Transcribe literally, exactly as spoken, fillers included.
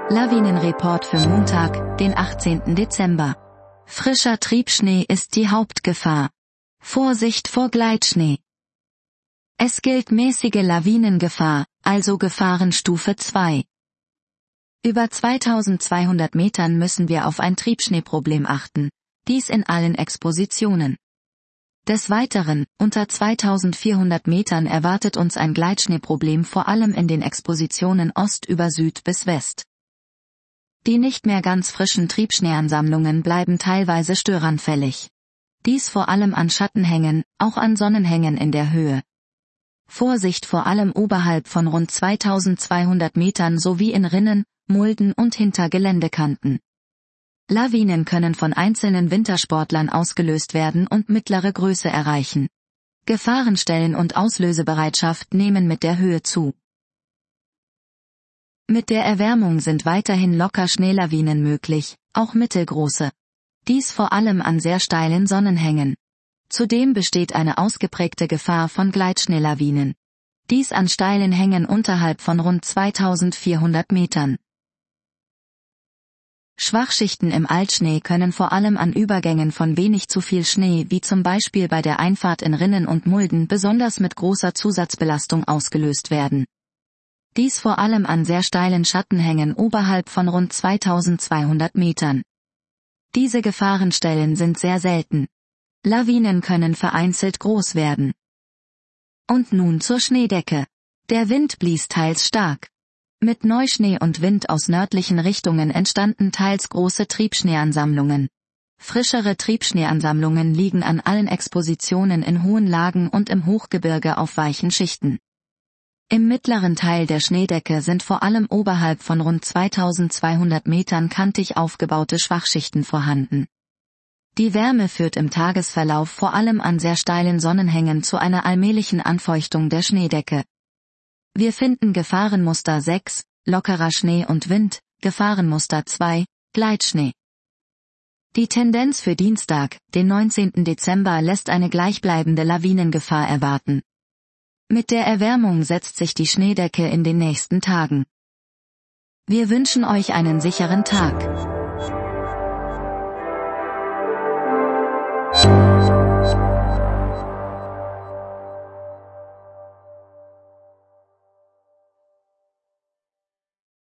Lawinenreport für Montag, den achtzehnten Dezember. Frischer Triebschnee ist die Hauptgefahr. Vorsicht vor Gleitschnee. Es gilt mäßige Lawinengefahr, also Gefahrenstufe zwei. Über zweitausendzweihundert Metern müssen wir auf ein Triebschneeproblem achten, dies in allen Expositionen. Des Weiteren, unter zweitausendvierhundert Metern erwartet uns ein Gleitschneeproblem vor allem in den Expositionen Ost über Süd bis West. Die nicht mehr ganz frischen Triebschneeansammlungen bleiben teilweise störanfällig. Dies vor allem an Schattenhängen, auch an Sonnenhängen in der Höhe. Vorsicht vor allem oberhalb von rund zweitausendzweihundert Metern sowie in Rinnen, Mulden und hinter Geländekanten. Lawinen können von einzelnen Wintersportlern ausgelöst werden und mittlere Größe erreichen. Gefahrenstellen und Auslösebereitschaft nehmen mit der Höhe zu. Mit der Erwärmung sind weiterhin locker Schneelawinen möglich, auch mittelgroße. Dies vor allem an sehr steilen Sonnenhängen. Zudem besteht eine ausgeprägte Gefahr von Gleitschneelawinen. Dies an steilen Hängen unterhalb von rund zweitausendvierhundert Metern. Schwachschichten im Altschnee können vor allem an Übergängen von wenig zu viel Schnee wie zum Beispiel bei der Einfahrt in Rinnen und Mulden besonders mit großer Zusatzbelastung ausgelöst werden. Dies vor allem an sehr steilen Schattenhängen oberhalb von rund zweitausendzweihundert Metern. Diese Gefahrenstellen sind sehr selten. Lawinen können vereinzelt groß werden. Und nun zur Schneedecke. Der Wind blies teils stark. Mit Neuschnee und Wind aus nördlichen Richtungen entstanden teils große Triebschneeansammlungen. Frischere Triebschneeansammlungen liegen an allen Expositionen in hohen Lagen und im Hochgebirge auf weichen Schichten. Im mittleren Teil der Schneedecke sind vor allem oberhalb von rund zweitausendzweihundert Metern kantig aufgebaute Schwachschichten vorhanden. Die Wärme führt im Tagesverlauf vor allem an sehr steilen Sonnenhängen zu einer allmählichen Anfeuchtung der Schneedecke. Wir finden Gefahrenmuster sechs, lockerer Schnee und Wind, Gefahrenmuster zwei, Gleitschnee. Die Tendenz für Dienstag, den neunzehnten Dezember lässt eine gleichbleibende Lawinengefahr erwarten. Mit der Erwärmung setzt sich die Schneedecke in den nächsten Tagen. Wir wünschen euch einen sicheren Tag.